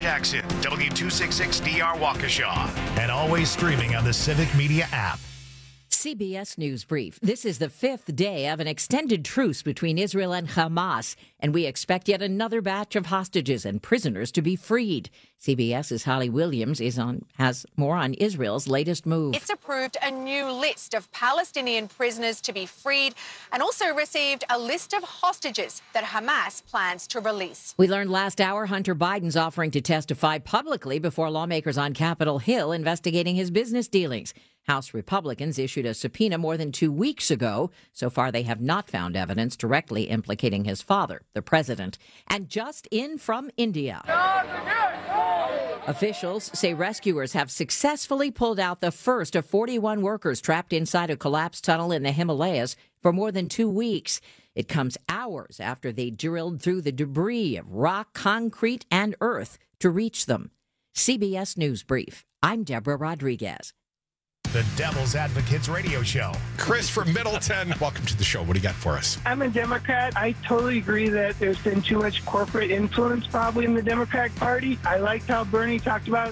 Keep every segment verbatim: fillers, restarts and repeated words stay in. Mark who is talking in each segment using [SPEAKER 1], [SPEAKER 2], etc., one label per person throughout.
[SPEAKER 1] Jackson, W two sixty-six D R Waukesha, and always streaming on the Civic Media app.
[SPEAKER 2] C B S News Brief. This is the fifth day of an extended truce between Israel and Hamas, and we expect yet another batch of hostages and prisoners to be freed. CBS's Holly Williams is on has more on Israel's latest move.
[SPEAKER 3] It's approved a new list of Palestinian prisoners to be freed and also received a list of hostages that Hamas plans to release.
[SPEAKER 2] We learned last hour Hunter Biden's offering to testify publicly before lawmakers on Capitol Hill investigating his business dealings. House Republicans issued a subpoena more than two weeks ago. So far, they have not found evidence directly implicating his father, the president. And just in from India. Officials say rescuers have successfully pulled out the first of forty-one workers trapped inside a collapsed tunnel in the Himalayas for more than two weeks. It comes hours after they drilled through the debris of rock, concrete, and earth to reach them. C B S News Brief. I'm Deborah Rodriguez.
[SPEAKER 1] The Devil's Advocates Radio Show.
[SPEAKER 4] Chris from Middleton, welcome to the show. What do you got for us?
[SPEAKER 5] I'm a Democrat. I totally agree that there's been too much corporate influence probably in the Democratic Party. I liked how Bernie talked about.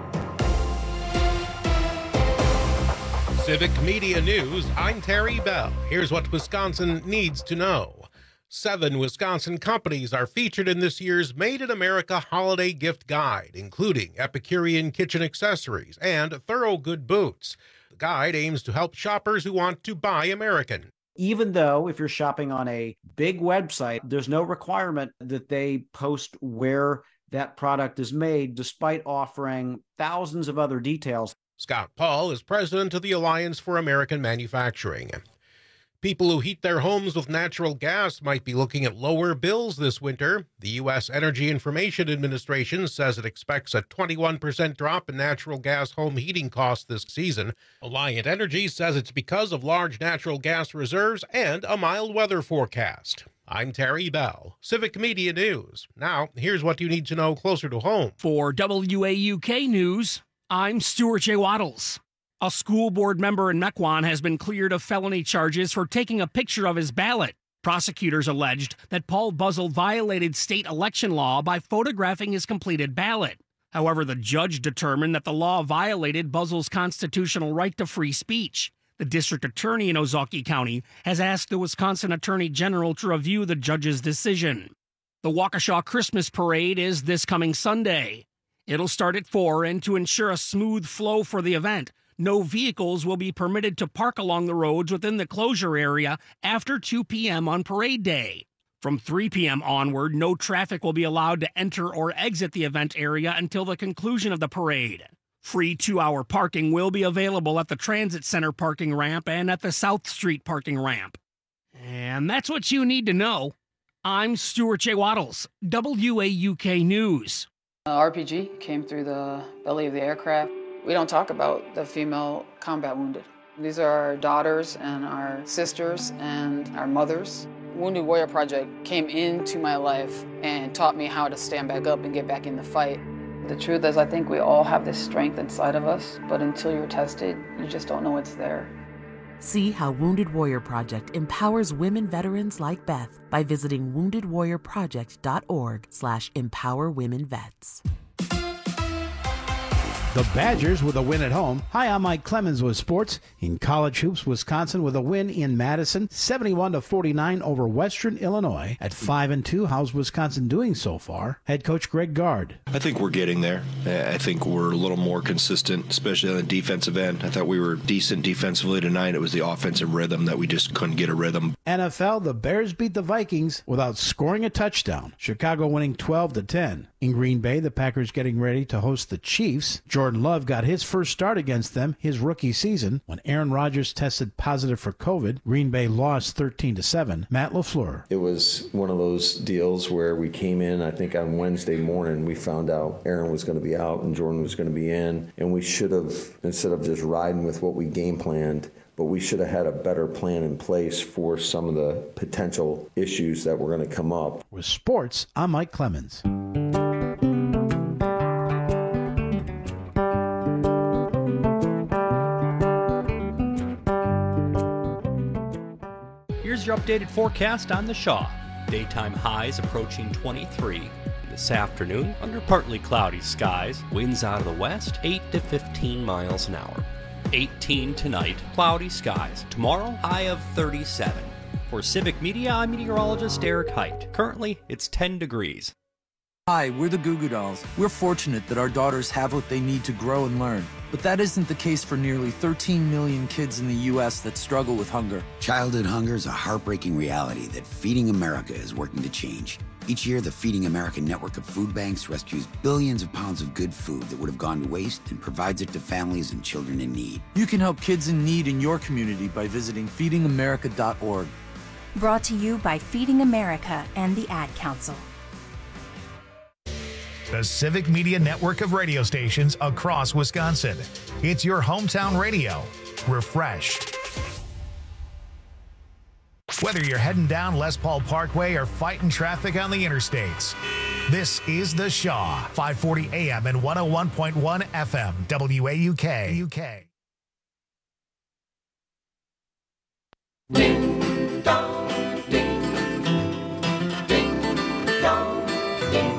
[SPEAKER 6] Civic Media News, I'm Terry Bell. Here's what Wisconsin needs to know. Seven Wisconsin companies are featured in this year's Made in America Holiday Gift Guide, including Epicurean Kitchen Accessories and Thorogood Boots. The guide aims to help shoppers who want to buy American.
[SPEAKER 7] Even though if you're shopping on a big website, there's no requirement that they post where that product is made, despite offering thousands of other details.
[SPEAKER 6] Scott Paul is president of the Alliance for American Manufacturing. People who heat their homes with natural gas might be looking at lower bills this winter. The U S Energy Information Administration says it expects a twenty-one percent drop in natural gas home heating costs this season. Alliant Energy says it's because of large natural gas reserves and a mild weather forecast. I'm Terry Bell, Civic Media News. Now, here's what you need to know closer to home.
[SPEAKER 8] For W A U K News, I'm Stuart J. Waddles. A school board member in Mequon has been cleared of felony charges for taking a picture of his ballot. Prosecutors alleged that Paul Buzzell violated state election law by photographing his completed ballot. However, the judge determined that the law violated Buzzell's constitutional right to free speech. The district attorney in Ozaukee County has asked the Wisconsin Attorney General to review the judge's decision. The Waukesha Christmas Parade is this coming Sunday. It'll start at four, and to ensure a smooth flow for the event, no vehicles will be permitted to park along the roads within the closure area after two p.m. on parade day. From three p.m. onward, no traffic will be allowed to enter or exit the event area until the conclusion of the parade. Free two-hour parking will be available at the Transit Center parking ramp and at the South Street parking ramp. And that's what you need to know. I'm Stuart J. Waddles, W A U K News.
[SPEAKER 9] Uh, R P G came through the belly of the aircraft. We don't talk about the female combat wounded. These are our daughters and our sisters and our mothers. Wounded Warrior Project came into my life and taught me how to stand back up and get back in the fight. The truth is, I think we all have this strength inside of us, but until you're tested, you just don't know it's there.
[SPEAKER 10] See how Wounded Warrior Project empowers women veterans like Beth by visiting wounded warrior project dot org slash empower women vets.
[SPEAKER 11] The Badgers with a win at home. Hi, I'm Mike Clemens with sports. In college hoops, Wisconsin with a win in Madison, seventy-one to forty-nine over Western Illinois. At five and two, how's Wisconsin doing so far? Head coach Greg Gard.
[SPEAKER 12] I think we're getting there. I think we're a little more consistent, especially on the defensive end. I thought we were decent defensively tonight. It was the offensive rhythm that we just couldn't get a rhythm.
[SPEAKER 11] N F L, the Bears beat the Vikings without scoring a touchdown. Chicago winning twelve to ten. In Green Bay, the Packers getting ready to host the Chiefs. Jordan Love got his first start against them his rookie season. When Aaron Rodgers tested positive for COVID, Green Bay lost thirteen to seven. Matt LaFleur.
[SPEAKER 13] It was one of those deals where we came in, I think on Wednesday morning, we found out Aaron was going to be out and Jordan was going to be in. And we should have, instead of just riding with what we game planned, but we should have had a better plan in place for some of the potential issues that were going to come up.
[SPEAKER 11] With sports, I'm Mike Clemens.
[SPEAKER 14] Here's your updated forecast on the Shaw. Daytime highs approaching twenty-three. this afternoon under partly cloudy skies. Winds out of the west, eight to fifteen miles an hour. eighteen tonight, cloudy skies. Tomorrow, high of thirty-seven. For Civic Media, I'm meteorologist Eric Height. Currently, it's ten degrees.
[SPEAKER 15] Hi, we're the Goo Goo Dolls. We're fortunate that our daughters have what they need to grow and learn. But that isn't the case for nearly thirteen million kids in the U S that struggle with hunger.
[SPEAKER 16] Childhood hunger is a heartbreaking reality that Feeding America is working to change. Each year, the Feeding America network of food banks rescues billions of pounds of good food that would have gone to waste and provides it to families and children in need.
[SPEAKER 15] You can help kids in need in your community by visiting feeding america dot org.
[SPEAKER 17] Brought to you by Feeding America and the Ad Council.
[SPEAKER 1] The Civic Media network of radio stations across Wisconsin. It's your hometown radio. Refreshed. Whether you're heading down Les Paul Parkway or fighting traffic on the interstates, this is The Shaw, five forty A M and one oh one point one F M, W A U K. U K.
[SPEAKER 18] Ding dong, ding, ding dong, ding.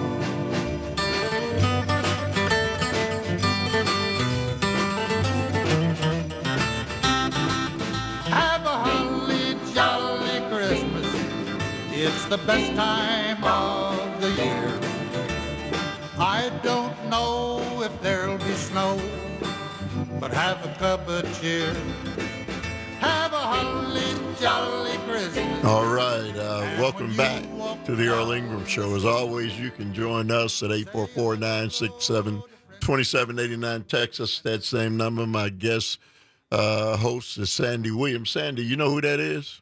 [SPEAKER 19] Have a holly jolly Christmas. It's the best time of the year. I don't know if there'll be snow, but have a cup of cheer. Have a holly jolly Christmas.
[SPEAKER 20] All right, uh, welcome back to the Earl Ingram Show. As always, you can join us at eight four four, nine six seven, two seven eight nine, Texas. That same number. My guest uh, host is Sandy Williams. Sandy, you know who that is?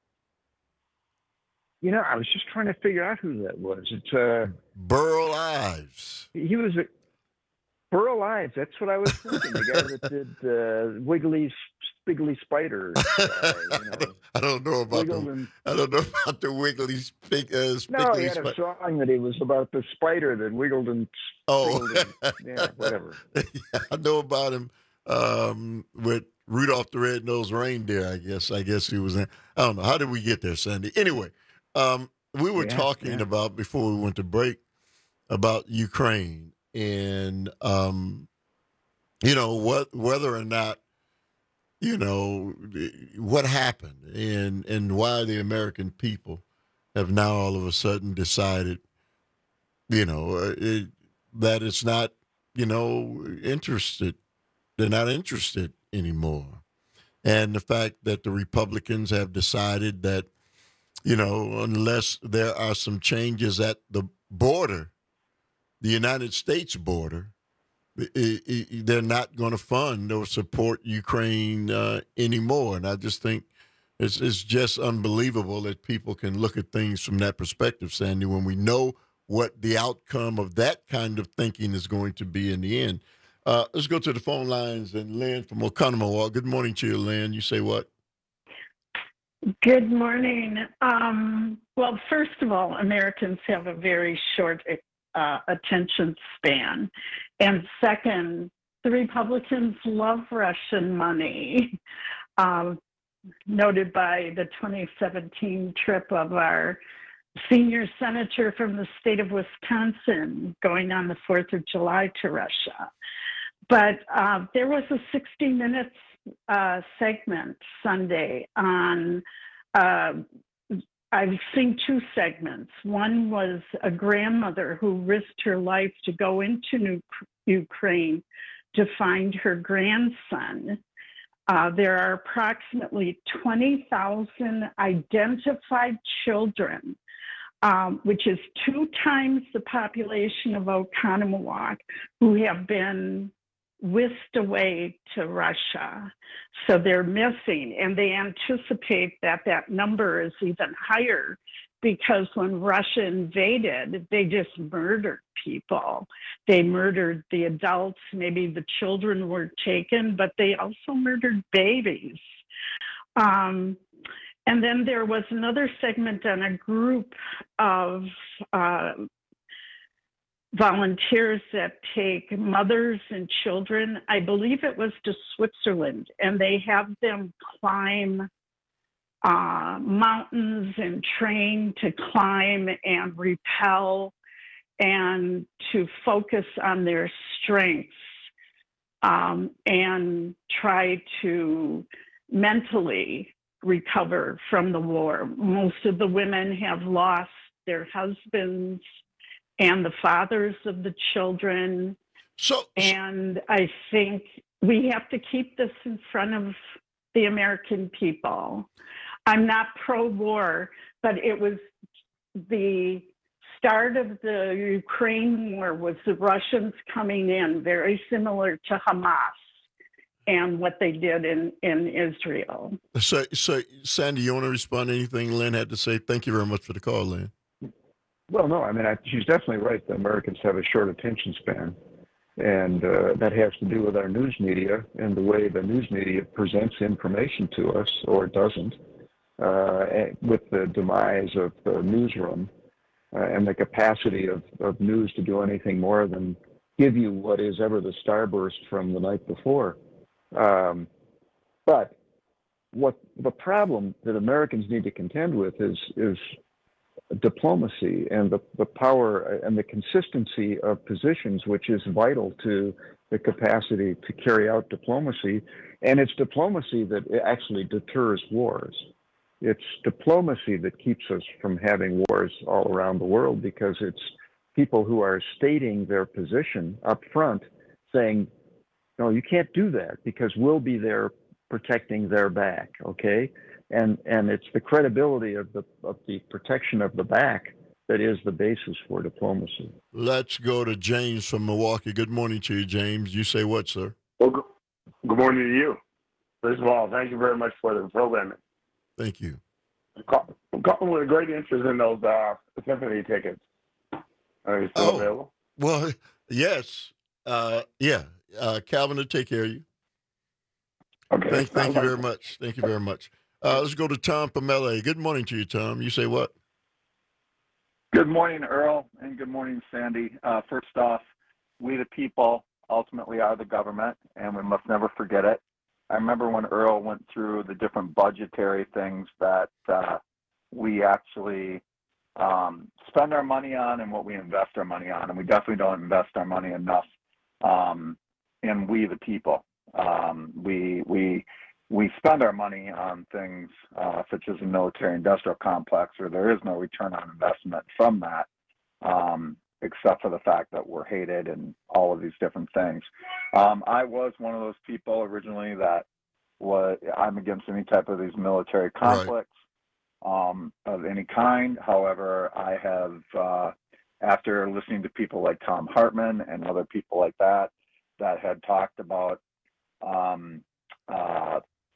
[SPEAKER 21] You know, I was just trying to figure out who that was. It's uh,
[SPEAKER 20] Burl Ives.
[SPEAKER 21] He was a Burl Ives. That's what I was thinking. The guy that did uh, Wiggly Spiggly Spider. Uh, you know,
[SPEAKER 20] I don't know about the.
[SPEAKER 21] and,
[SPEAKER 20] I don't know about the Wiggly Spig, uh, Spiggly
[SPEAKER 21] No, he had a
[SPEAKER 20] Spider.
[SPEAKER 21] song that he was about the spider that wiggled and.
[SPEAKER 20] Oh,
[SPEAKER 21] and, yeah, whatever.
[SPEAKER 20] Yeah, I know about him um, with Rudolph the Red-Nosed Reindeer. I guess. I guess he was in. I don't know. How did we get there, Sandy? Anyway. Um, we were
[SPEAKER 21] yeah,
[SPEAKER 20] talking
[SPEAKER 21] yeah.
[SPEAKER 20] about, before we went to break, about Ukraine and, um, you know, what whether or not, you know, what happened and, and why the American people have now all of a sudden decided, you know, uh, it, that it's not, you know, interested. They're not interested anymore. And the fact that the Republicans have decided that, you know, unless there are some changes at the border, the United States border, it, it, they're not going to fund or support Ukraine uh, anymore. And I just think it's, it's just unbelievable that people can look at things from that perspective, Sandy, when we know what the outcome of that kind of thinking is going to be in the end. Uh, let's go to the phone lines. And Lynn from Oconomowoc. Good morning to you, Lynn. You say what?
[SPEAKER 22] Good morning. Um, well, first of all, Americans have a very short uh, attention span. And second, the Republicans love Russian money, um, noted by the twenty seventeen trip of our senior senator from the state of Wisconsin going on the fourth of July to Russia. But uh, there was a sixty minutes Uh, segment Sunday on, uh, I've seen two segments. One was a grandmother who risked her life to go into New- Ukraine to find her grandson. Uh, there are approximately twenty thousand identified children, um, which is two times the population of Oconomowoc, who have been whisked away to Russia. So they're missing, and they anticipate that that number is even higher because when Russia invaded, they just murdered people. They murdered the adults, maybe the children were taken, but they also murdered babies. Um, and then there was another segment on a group of uh, volunteers that take mothers and children, I believe it was to Switzerland, and they have them climb uh, mountains and train to climb and rappel and to focus on their strengths um, and try to mentally recover from the war. Most of the women have lost their husbands and the fathers of the children.
[SPEAKER 20] So,
[SPEAKER 22] and I think we have to keep this in front of the American people. I'm not pro-war, but it was the start of the Ukraine war was the Russians coming in, very similar to Hamas and what they did in, in Israel.
[SPEAKER 20] So, so, Sandy, you want to respond to anything Lynn had to say? Thank you very much for the call, Lynn.
[SPEAKER 21] Well, no, I mean, I, she's definitely right. The Americans have a short attention span, and uh, that has to do with our news media and the way the news media presents information to us, or doesn't, uh, with the demise of the newsroom uh, and the capacity of, of news to do anything more than give you what is ever the starburst from the night before. Um, but what the problem that Americans need to contend with is is diplomacy and the, the power and the consistency of positions, which is vital to the capacity to carry out diplomacy. And it's diplomacy that actually deters wars. It's diplomacy that keeps us from having wars all around the world, because it's people who are stating their position up front saying, no, you can't do that because we'll be there protecting their back, okay? And and it's the credibility of the of the protection of the back that is the basis for diplomacy.
[SPEAKER 20] Let's go to James from Milwaukee. Good morning to you, James. You say what, sir?
[SPEAKER 2] Well, good, good morning to you. First of all, thank you very much for the programming.
[SPEAKER 20] Thank you.
[SPEAKER 2] I'm calling with a great interest in those uh, symphony tickets. Are you still
[SPEAKER 20] oh,
[SPEAKER 2] available?
[SPEAKER 20] Well, yes. Uh, yeah. Uh, Calvin will take care of you.
[SPEAKER 2] Okay.
[SPEAKER 20] Thank, thank you very much. Thank you very much. Uh, let's go to Tom from L A. Good morning to you, Tom. You say what?
[SPEAKER 3] Good morning, Earl, and good morning, Sandy. Uh, first off, we the people ultimately are the government, and we must never forget it. I remember when Earl went through the different budgetary things that uh, we actually um, spend our money on and what we invest our money on, and we definitely don't invest our money enough um, in we the people. Um, we we we spend our money on things uh, such as a military-industrial complex, where there is no return on investment from that, um, except for the fact that we're hated and all of these different things. Um, I was one of those people originally that was I'm against any type of these military conflicts right. um, of any kind. However, I have, uh, after listening to people like Thom Hartmann and other people like that, that had talked about um, uh,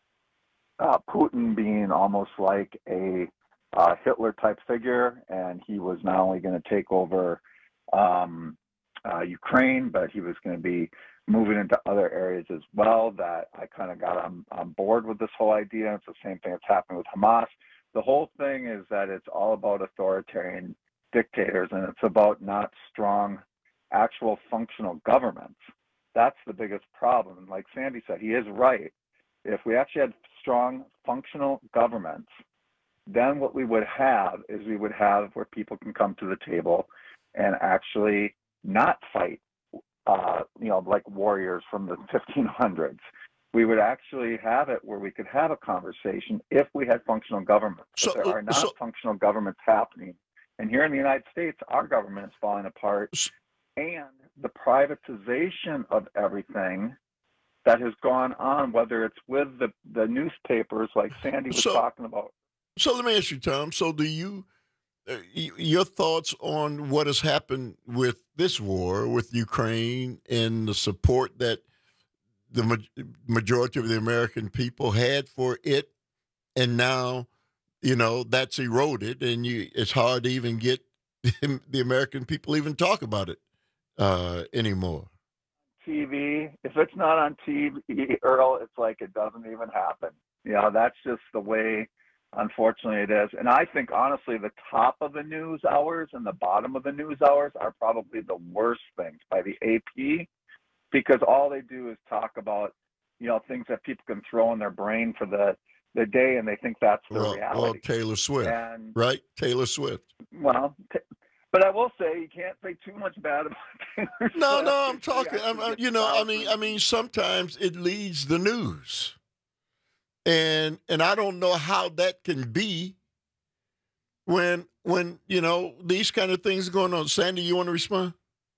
[SPEAKER 3] uh, Putin being almost like a uh, Hitler-type figure, and he was not only going to take over um, uh, Ukraine, but he was going to be moving into other areas as well, that I kind of got on, on board with this whole idea. It's the same thing that's happening with Hamas. The whole thing is that it's all about authoritarian dictators, and it's about not strong, actual functional governments. That's the biggest problem. And like Sandy said, he is right. If we actually had strong, functional governments, then what we would have is we would have where people can come to the table and actually not fight, uh, you know, like warriors from the fifteen hundreds. We would actually have it where we could have a conversation if we had functional governments.
[SPEAKER 20] So,
[SPEAKER 2] but there are not
[SPEAKER 20] so,
[SPEAKER 2] functional governments happening. And here in the United States, our government is falling apart. And the privatization of everything that has gone on, whether it's with the, the newspapers like Sandy was
[SPEAKER 20] so,
[SPEAKER 2] talking about.
[SPEAKER 20] So let me ask you, Tom. So do you, uh, your thoughts on what has happened with this war with Ukraine and the support that the ma- majority of the American people had for it, and now, you know, that's eroded, and you, it's hard to even get the American people even talk about it uh, anymore.
[SPEAKER 2] T V, if it's not on T V, Earl, it's like it doesn't even happen. You know, that's just the way, unfortunately, it is. And I think, honestly, the top of the news hours and the bottom of the news hours are probably the worst things by the A P, because all they do is talk about, you know, things that people can throw in their brain for the, the day, and they think that's the
[SPEAKER 20] well,
[SPEAKER 2] reality.
[SPEAKER 20] Well, Taylor Swift,
[SPEAKER 2] and,
[SPEAKER 20] right? Taylor Swift.
[SPEAKER 2] Well, t- But I will say you can't say too much bad about Taylor
[SPEAKER 20] No,
[SPEAKER 2] Swift.
[SPEAKER 20] no, I'm talking. I'm, I'm, you know, I mean, I
[SPEAKER 2] thousands.
[SPEAKER 20] mean, sometimes it leads the news, and and I don't know how that can be when when you know these kind of things are going on. Sandy, you want to respond?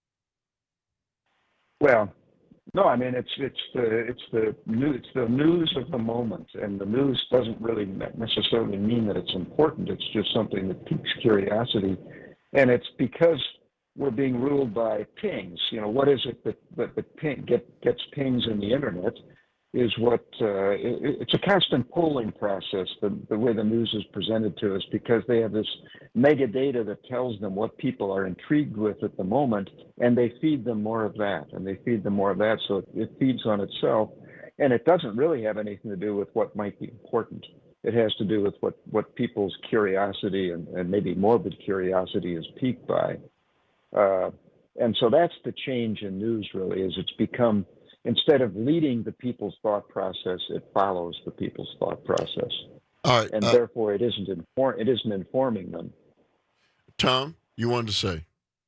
[SPEAKER 21] Well, no, I mean it's it's the it's the new it's the news of the moment, and the news doesn't really necessarily mean that it's important. It's just something that piques curiosity, and it's because we're being ruled by pings. You know, what is it that that, that ping, get, gets pings in the internet? Is what uh, it, it's a constant polling process. The the way the news is presented to us, because they have this mega data that tells them what people are intrigued with at the moment, and they feed them more of that, and they feed them more of that, so it, it feeds on itself, and it doesn't really have anything to do with what might be important. It has to do with what what people's curiosity and, and maybe morbid curiosity is piqued by, uh, and so that's the change in news. Really, is it's become, instead of leading the people's thought process, it follows the people's thought process.
[SPEAKER 20] All right,
[SPEAKER 21] and
[SPEAKER 20] uh,
[SPEAKER 21] therefore it isn't inform it isn't informing them.
[SPEAKER 20] Tom, you wanted to say?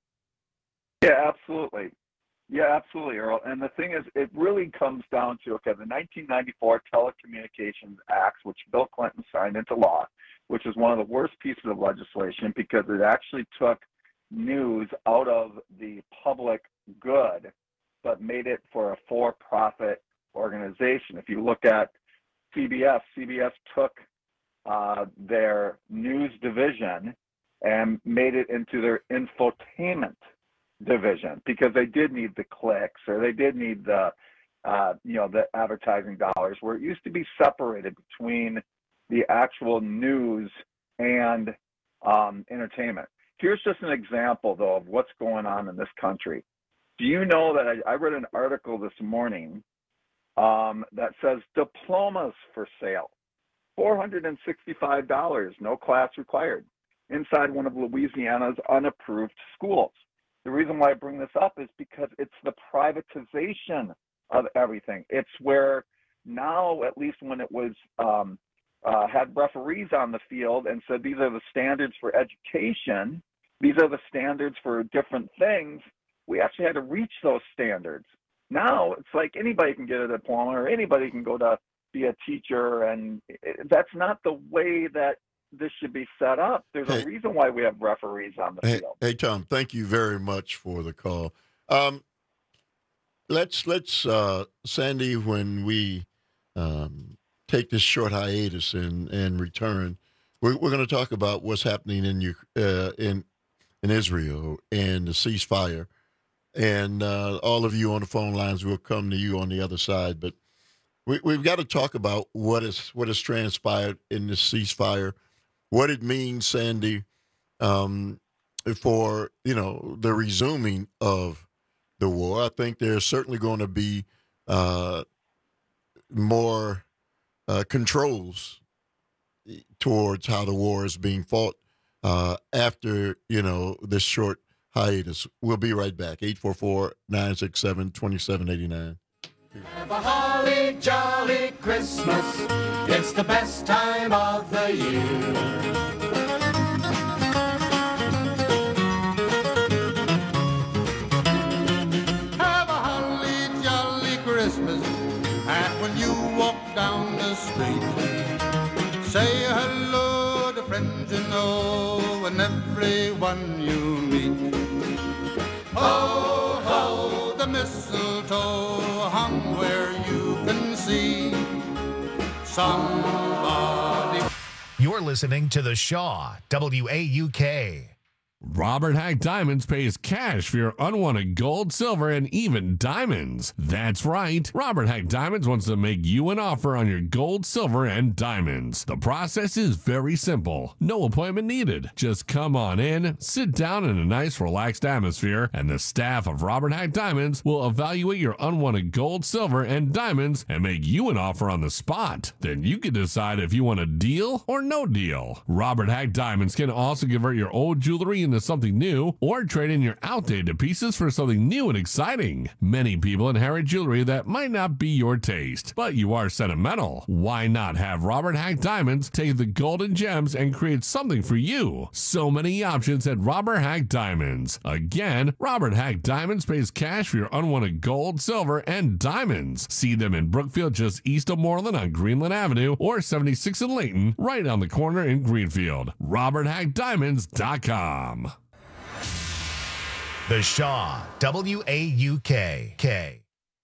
[SPEAKER 2] Yeah, absolutely. Yeah, absolutely, Earl. And the thing is, it really comes down to, okay, the nineteen ninety-four Telecommunications Act, which Bill Clinton signed into law, which is one of the worst pieces of legislation because it actually took news out of the public good, but made it for a for-profit organization. If you look at C B S, C B S took uh, their news division and made it into their infotainment division because they did need the clicks, or they did need the, uh, you know, the advertising dollars, where it used to be separated between the actual news and um, entertainment. Here's just an example, though, of what's going on in this country. Do you know that I, I read an article this morning um, that says diplomas for sale, four hundred sixty-five dollars, no class required, inside one of Louisiana's unapproved schools. The reason why I bring this up is because it's the privatization of everything. It's where now, at least when it was um, uh, had referees on the field and said these are the standards for education, these are the standards for different things, we actually had to reach those standards. Now it's like anybody can get a diploma, or anybody can go to be a teacher, and that's not the way that this should be set up. There's
[SPEAKER 20] hey,
[SPEAKER 2] a reason why we have referees on the
[SPEAKER 20] hey,
[SPEAKER 2] field.
[SPEAKER 20] Hey, Tom, thank you very much for the call. Um, let's let's uh, Sandy, when we um, take this short hiatus and and return, we're we're going to talk about what's happening in uh, in in Israel and the ceasefire. And uh, all of you on the phone lines will come to you on the other side. But we, we've got to talk about what is what has transpired in this ceasefire, what it means, Sandy, um, for, you know, the resuming of the war. I think there's certainly going to be uh, more uh, controls towards how the war is being fought uh, after, you know, this short hiatus. We'll be right back. eight four four, nine six seven, two seven eight nine.
[SPEAKER 18] Have a holly jolly Christmas. It's the best time of the year.
[SPEAKER 19] Have a holly jolly Christmas. And when you walk down the street, say hello to friends you know and everyone you meet. Ho, ho, the mistletoe hung where you can see somebody.
[SPEAKER 1] You're listening to The Shaw, W A U K.
[SPEAKER 4] Robert Hack Diamonds pays cash for your unwanted gold, silver, and even diamonds. That's right. Robert Hack Diamonds wants to make you an offer on your gold, silver, and diamonds. The process is very simple. No appointment needed. Just come on in, sit down in a nice, relaxed atmosphere, and the staff of Robert Hack Diamonds will evaluate your unwanted gold, silver, and diamonds and make you an offer on the spot. Then you can decide if you want a deal or no deal. Robert Hack Diamonds can also convert your old jewelry and into something new or trade in your outdated pieces for something new and exciting. Many people inherit jewelry that might not be your taste, but you are sentimental. Why not have Robert Hack Diamonds take the golden gems and create something for you? So many options at Robert Hack Diamonds. Again, Robert Hack Diamonds pays cash for your unwanted gold, silver, and diamonds. See them in Brookfield just east of Moreland on Greenland Avenue or seventy-six in Layton, right on the corner in Greenfield. robert hack diamonds dot com.
[SPEAKER 1] The Shaw, W A U K. K.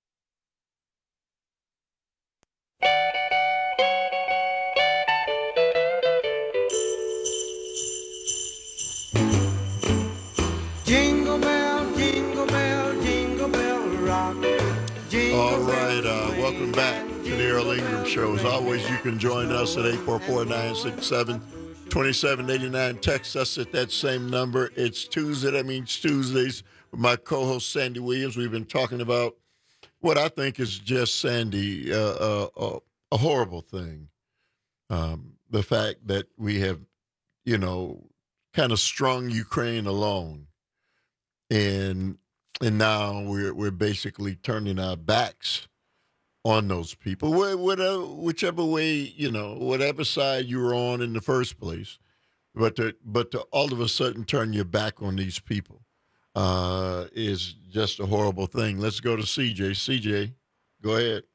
[SPEAKER 18] Jingle bell, jingle bell, jingle bell rock. Jingle
[SPEAKER 20] All right, uh, welcome back to the Earl Ingram Show. As always, you can join us at eight four four, nine six seven, two seven eight nine. Text us at that same number. It's Tuesday. That means Tuesdays with my co-host, Sandy Williams. We've been talking about what I think is just, Sandy, uh, uh, uh, a horrible thing. Um, the fact that we have, you know, kind of strung Ukraine along. And and now we're we're basically turning our backs on those people, whatever, whichever way, you know, whatever side you were on in the first place. But to, but to all of a sudden turn your back on these people uh, is just a horrible thing. Let's go to C J. C J, go ahead.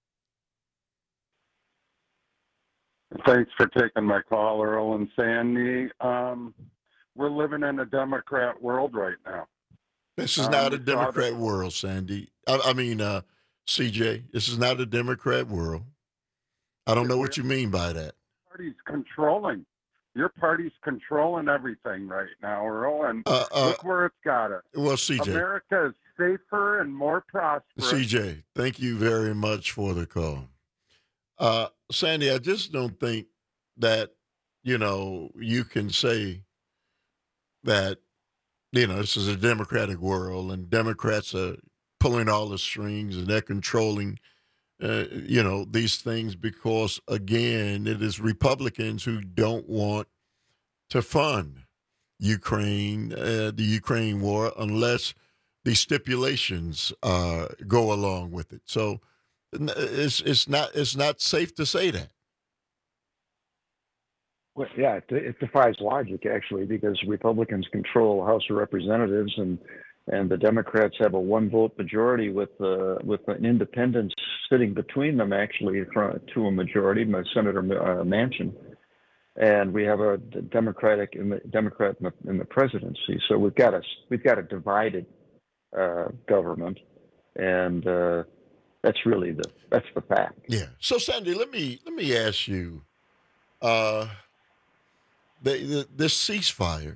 [SPEAKER 5] Thanks for taking my call, Earl and Sandy. Um, we're living in a Democrat world right now.
[SPEAKER 20] This is
[SPEAKER 5] um,
[SPEAKER 20] not a Democrat world, Sandy. I, I mean, uh, C J, this is not a Democrat world. I don't know what you mean by that.
[SPEAKER 5] Party's controlling. Your party's controlling everything right now, Earl, and
[SPEAKER 20] uh, uh,
[SPEAKER 5] look where it's got us.
[SPEAKER 20] Well, C J.
[SPEAKER 5] America is safer and more prosperous.
[SPEAKER 20] C J, thank you very much for the call. Uh, Sandy, I just don't think that, you know, you can say that, you know, this is a democratic world and Democrats are pulling all the strings and they're controlling, uh, you know, these things because, again, it is Republicans who don't want to fund Ukraine, uh, the Ukraine war, unless the stipulations uh, go along with it. So it's it's not it's not safe to say that.
[SPEAKER 21] Well, yeah, it, it defies logic, actually, because Republicans control House of Representatives and and the Democrats have a one-vote majority with uh, with an independent sitting between them, actually, from, to a majority, Senator uh, Manchin, and we have a Democratic Democrat in the, in the presidency. So we've got a we've got a divided uh, government, and uh, that's really the that's the fact.
[SPEAKER 20] Yeah. So Sandy, let me let me ask you, uh, the, the this ceasefire,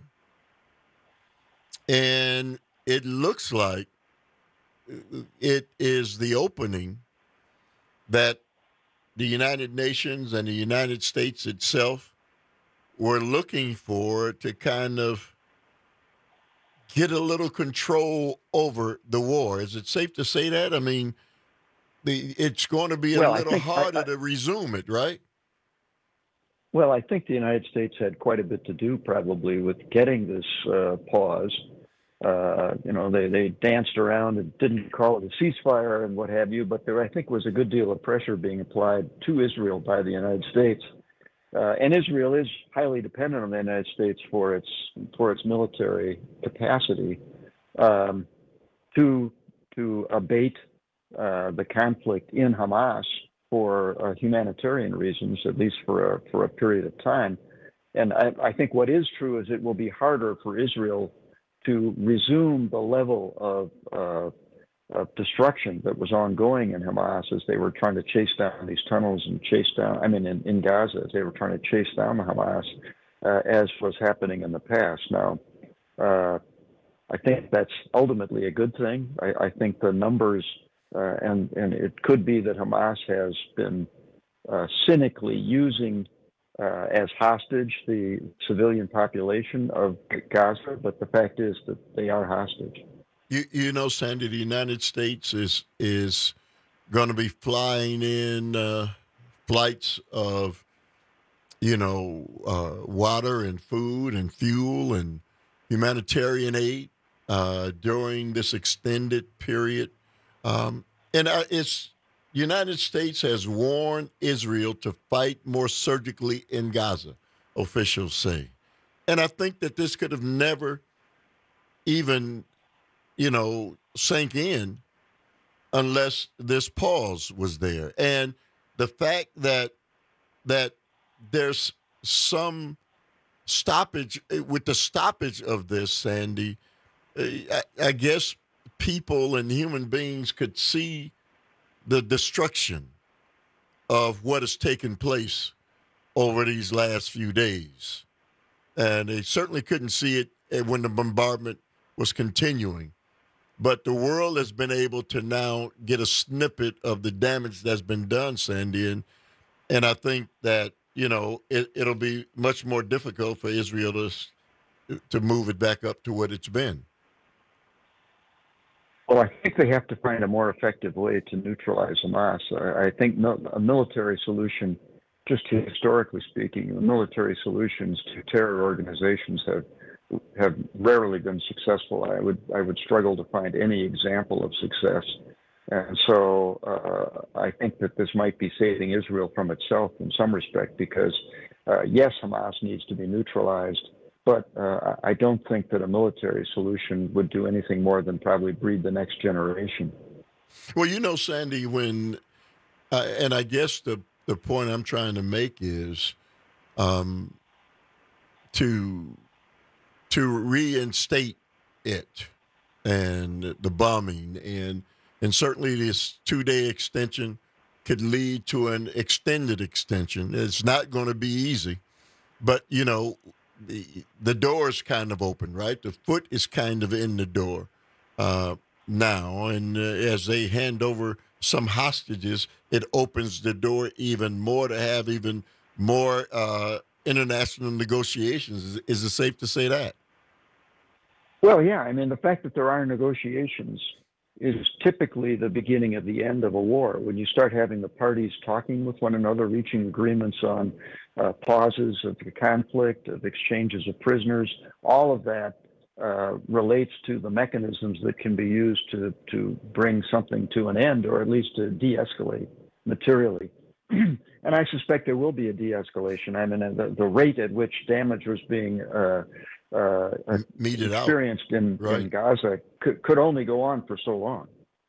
[SPEAKER 20] and it looks like it is the opening that the United Nations and the United States itself were looking for to kind of get a little control over the war. Is it safe to say that? I mean, the it's going to be a
[SPEAKER 21] well,
[SPEAKER 20] little
[SPEAKER 21] think,
[SPEAKER 20] harder
[SPEAKER 21] I, I,
[SPEAKER 20] to resume it, right?
[SPEAKER 21] Well, I think the United States had quite a bit to do probably with getting this uh, pause. Uh, you know, they, they danced around and didn't call it a ceasefire and what have you, but there, I think, was a good deal of pressure being applied to Israel by the United States. Uh, and Israel is highly dependent on the United States for its for its military capacity um, to to abate uh, the conflict in Hamas for uh, humanitarian reasons, at least for a, for a period of time. And I, I think what is true is it will be harder for Israel to resume the level of, uh, of destruction that was ongoing in Hamas as they were trying to chase down these tunnels and chase down, I mean, in, in Gaza, as they were trying to chase down the Hamas, uh, as was happening in the past. Now, uh, I think that's ultimately a good thing. I, I think the numbers, uh, and, and it could be that Hamas has been uh, cynically using Uh, as hostage the civilian population of Gaza, but the fact is that they are hostage.
[SPEAKER 20] You you know, Sandy, the United States is is going to be flying in uh, flights of, you know, uh, water and food and fuel and, humanitarian aid uh, during this extended period. Um, and uh, it's the United States has warned Israel to fight more surgically in Gaza, officials say. And I think that this could have never even, you know, sank in unless this pause was there. And the fact that that there's some stoppage with the stoppage of this, Sandy, I, I guess people and human beings could see the destruction of what has taken place over these last few days. And they certainly couldn't see it when the bombardment was continuing. But the world has been able to now get a snippet of the damage that's been done, Sandy. And, and I think that, you know, it, it'll be much more difficult for Israel to, to move it back up to what it's been.
[SPEAKER 21] Well, I think they have to find a more effective way to neutralize Hamas. I, I think no, a military solution, just historically speaking, the military solutions to terror organizations have have rarely been successful. I would I would struggle to find any example of success. And so uh, I think that this might be saving Israel from itself in some respect, because uh, yes, Hamas needs to be neutralized, but uh, I don't think that a military solution would do anything more than probably breed the next generation.
[SPEAKER 20] Well, you know, Sandy, when, uh, and I guess the, the point I'm trying to make is um, to to reinstate it and the bombing, and and certainly this two-day extension could lead to an extended extension. It's not going to be easy, but, you know, the, the door is kind of open, right? The foot is kind of in the door uh, now, and uh, as they hand over some hostages, it opens the door even more to have even more uh, international negotiations. Is, is it safe to say that?
[SPEAKER 21] Well, yeah. I mean, the fact that there are negotiations is typically the beginning of the end of a war. When you start having the parties talking with one another, reaching agreements on uh, pauses of the conflict, of exchanges of prisoners, all of that uh, relates to the mechanisms that can be used to, to bring something to an end, or at least to de-escalate materially. And I suspect there will be a de-escalation. I mean, the, the rate at which damage was being uh, uh, experienced in, right. in Gaza could, could only go on for so long.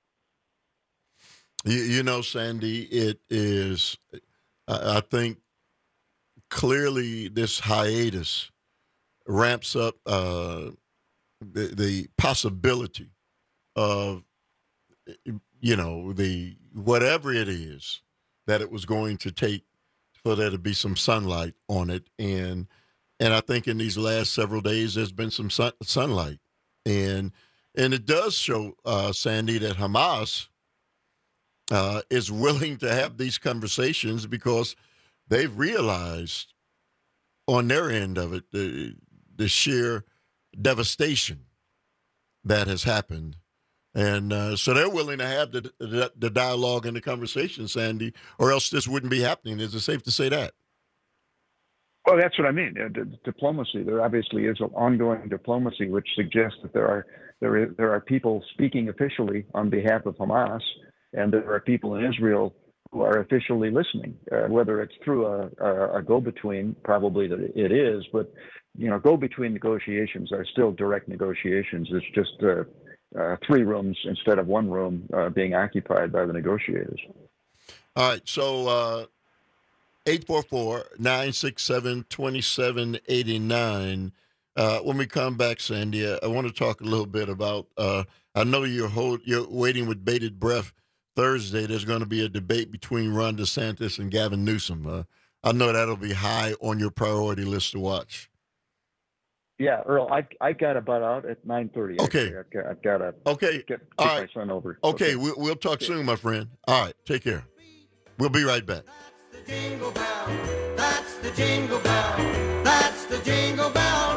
[SPEAKER 20] You, you know, Sandy, it is, I think, clearly this hiatus ramps up uh, the, the possibility of, you know, the whatever it is that it was going to take for there to be some sunlight on it. And and I think in these last several days, there's been some sun, sunlight. And and it does show, uh, Sandy, that Hamas uh, is willing to have these conversations because they've realized on their end of it the, the sheer devastation that has happened. And uh, so they're willing to have the, the the dialogue and the conversation, Sandy, or else this wouldn't be happening. Is it safe to say that?
[SPEAKER 21] Well, that's what I mean. Uh, d- diplomacy. There obviously is an ongoing diplomacy, which suggests that there are there is, there are people speaking officially on behalf of Hamas, and there are people in Israel who are officially listening. Uh, whether it's through a, a, a go-between, probably that it is, but you know, go-between negotiations are still direct negotiations. It's just uh, Uh, three rooms instead of one room uh, being occupied by the negotiators.
[SPEAKER 20] All right, so uh, eight four four, nine six seven, two seven eight nine. Uh, when we come back, Sandy, I want to talk a little bit about, uh, I know you're, hold, you're waiting with bated breath. Thursday, there's going to be a debate between Ron DeSantis and Gavin Newsom. Uh, I know that'll be high on your priority list to watch.
[SPEAKER 21] Yeah, Earl, I I got about out at nine thirty.
[SPEAKER 20] Okay.
[SPEAKER 21] I've got, I've got to
[SPEAKER 20] okay.
[SPEAKER 21] get
[SPEAKER 20] All
[SPEAKER 21] take
[SPEAKER 20] right.
[SPEAKER 21] my son over.
[SPEAKER 20] Okay, okay. We'll, we'll talk soon, my friend. All right, take care. We'll be right back.
[SPEAKER 18] That's the jingle bell. That's the jingle bell. That's the jingle bell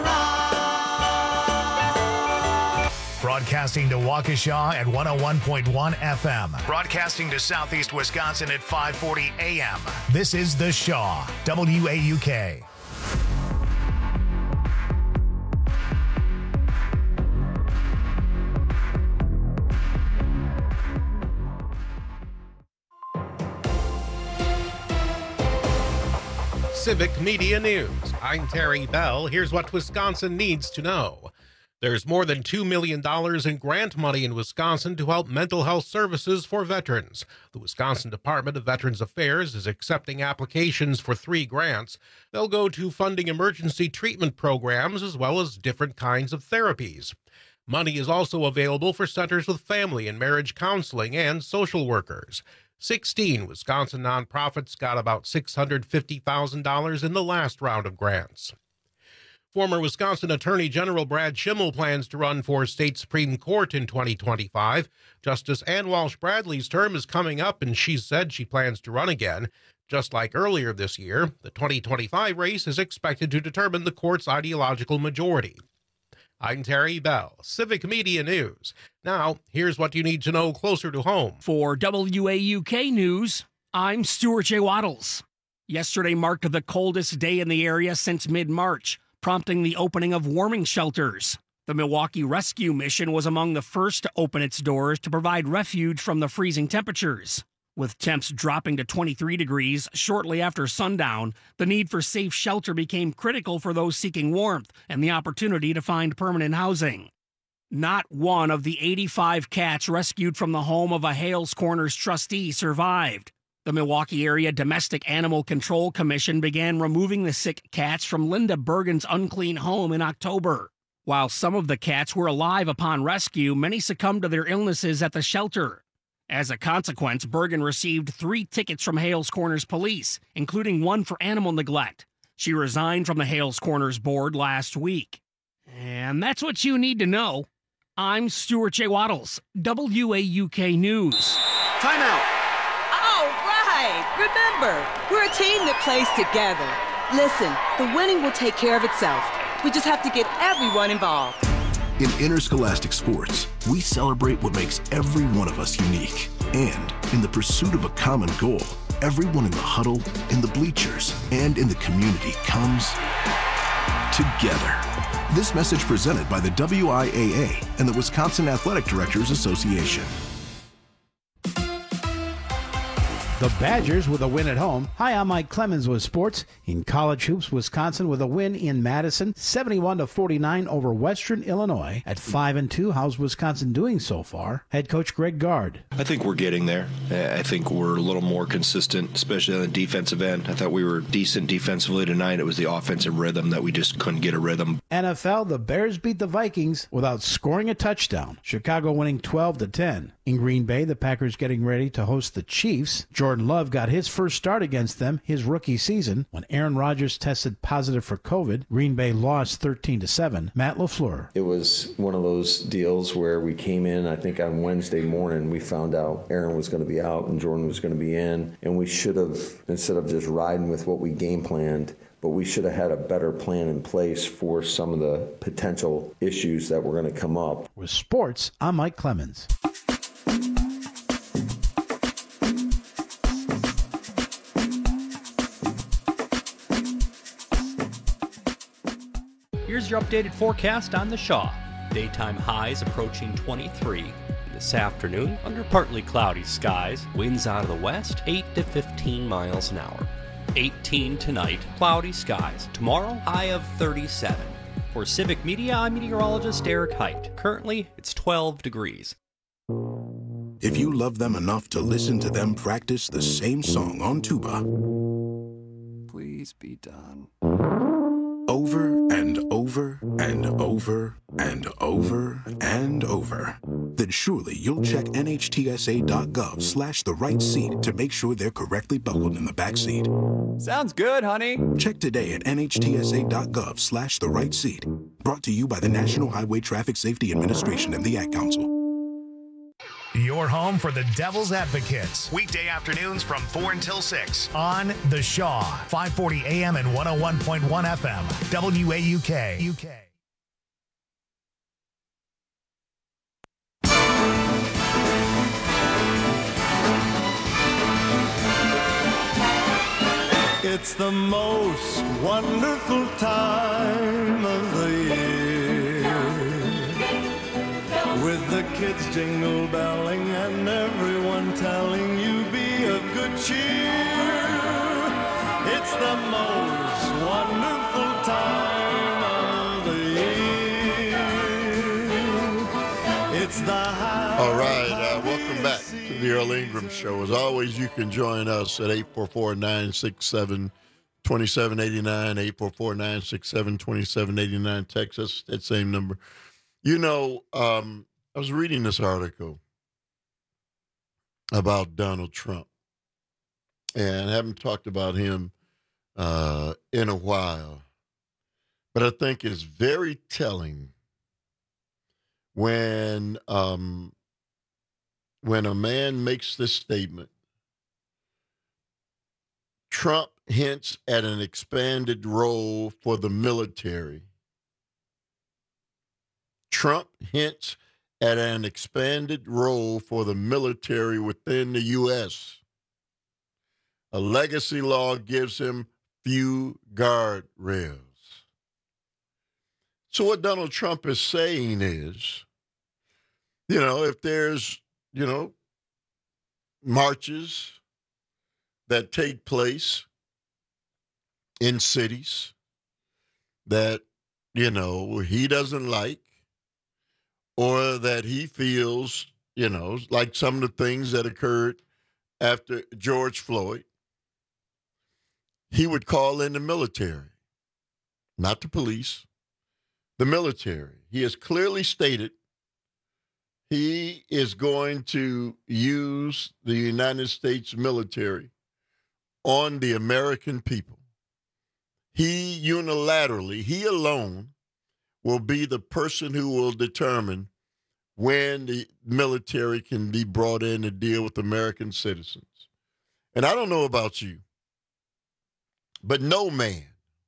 [SPEAKER 18] rock.
[SPEAKER 1] Broadcasting to Waukesha at one oh one point one F M. Broadcasting to Southeast Wisconsin at five forty A M. This is The Shaw, W A U K.
[SPEAKER 6] Civic Media News. I'm Terry Bell. Here's what Wisconsin needs to know. There's more than two million dollars in grant money in Wisconsin to help mental health services for veterans. The Wisconsin Department of Veterans Affairs is accepting applications for three grants. They'll go to funding emergency treatment programs as well as different kinds of therapies. Money is also available for centers with family and marriage counseling and social workers. sixteen Wisconsin nonprofits got about six hundred fifty thousand dollars in the last round of grants. Former Wisconsin Attorney General Brad Schimmel plans to run for state Supreme Court in twenty twenty-five. Justice Ann Walsh Bradley's term is coming up, and she said she plans to run again. Just like earlier this year, the twenty twenty-five race is expected to determine the court's ideological majority. I'm Terry Bell, Civic Media News. Now, here's what you need to know closer to home.
[SPEAKER 8] For W A U K News, I'm Stuart J. Waddles. Yesterday marked the coldest day in the area since mid-March, prompting the opening of warming shelters. The Milwaukee Rescue Mission was among the first to open its doors to provide refuge from the freezing temperatures. With temps dropping to twenty-three degrees shortly after sundown, the need for safe shelter became critical for those seeking warmth and the opportunity to find permanent housing. Not one of the eighty-five cats rescued from the home of a Hales Corners trustee survived. The Milwaukee Area Domestic Animal Control Commission began removing the sick cats from Linda Bergen's unclean home in October. While some of the cats were alive upon rescue, many succumbed to their illnesses at the shelter. As a consequence, Bergen received three tickets from Hales Corners police, including one for animal neglect. She resigned from the Hales Corners board last week. And that's what you need to know. I'm Stuart J. Waddles, W A U K News.
[SPEAKER 7] Timeout. All right. Remember, we're a team that plays together. Listen, the winning will take care of itself. We just have to get everyone involved.
[SPEAKER 23] In interscholastic sports, we celebrate what makes every one of us unique. And in the pursuit of a common goal, everyone in the huddle, in the bleachers, and in the community comes together. This message presented by the W I A A and the Wisconsin Athletic Directors Association.
[SPEAKER 11] The Badgers with a win at home. Hi, I'm Mike Clemens with sports. In college hoops, Wisconsin with a win in Madison, seventy-one to forty-nine over Western Illinois. At five and two, how's Wisconsin doing so far? Head coach Greg Gard.
[SPEAKER 12] I think we're getting there. I think we're a little more consistent, especially on the defensive end. I thought we were decent defensively tonight. It was the offensive rhythm that we just couldn't get a rhythm.
[SPEAKER 11] N F L, the Bears beat the Vikings without scoring a touchdown. Chicago winning twelve to ten. In Green Bay, the Packers getting ready to host the Chiefs. Jordan Love got his first start against them his rookie season. When Aaron Rodgers tested positive for COVID, Green Bay lost thirteen to seven. Matt LaFleur.
[SPEAKER 13] It was one of those deals where we came in, I think on Wednesday morning, we found out Aaron was going to be out and Jordan was going to be in. And we should have, instead of just riding with what we game planned, but we should have had a better plan in place for some of the potential issues that were going to come up.
[SPEAKER 11] With sports, I'm Mike Clemens.
[SPEAKER 14] Here's your updated forecast on the Shaw. Daytime highs approaching twenty-three. This afternoon, under partly cloudy skies, winds out of the west, eight to fifteen miles an hour. eighteen tonight, cloudy skies. Tomorrow, high of thirty-seven. For Civic Media, I'm meteorologist Eric Height. Currently, it's twelve degrees.
[SPEAKER 23] If you love them enough to listen to them practice the same song on tuba,
[SPEAKER 24] please be done.
[SPEAKER 23] Over and over and over and over and over, then surely you'll check nhtsa.gov slash the right seat to make sure they're correctly buckled in the back seat.
[SPEAKER 24] Sounds good, honey.
[SPEAKER 23] Check today at nhtsa.gov slash the right seat. Brought to you by the National Highway Traffic Safety Administration and the Ad Council.
[SPEAKER 1] Your home for the Devil's Advocates. Weekday afternoons from four until six on The Shaw, five forty A M and one oh one point one F M, W A U K. U K.
[SPEAKER 18] It's the most wonderful time of the year, with the kids jingle belling and everyone telling you be of good cheer. It's the most time of the year. It's the high.
[SPEAKER 20] All right, uh, welcome back to the Earl Ingram Show. As always, you can join us at eight four four, nine six seven, two seven eight nine, eight four four, nine six seven, two seven eight nine. Text us that same number. You know, um, I was reading this article about Donald Trump, and I haven't talked about him uh, in a while, but I think it's very telling when um, when a man makes this statement. Trump hints at an expanded role for the military. Trump hints at an expanded role for the military within the U S. A legacy law gives him few guardrails. So what Donald Trump is saying is, you know, if there's, you know, marches that take place in cities that, you know, he doesn't like, or that he feels, you know, like some of the things that occurred after George Floyd, he would call in the military, not the police, the military. He has clearly stated he is going to use the United States military on the American people. He unilaterally, he alone, will be the person who will determine when the military can be brought in to deal with American citizens. And I don't know about you, but no man,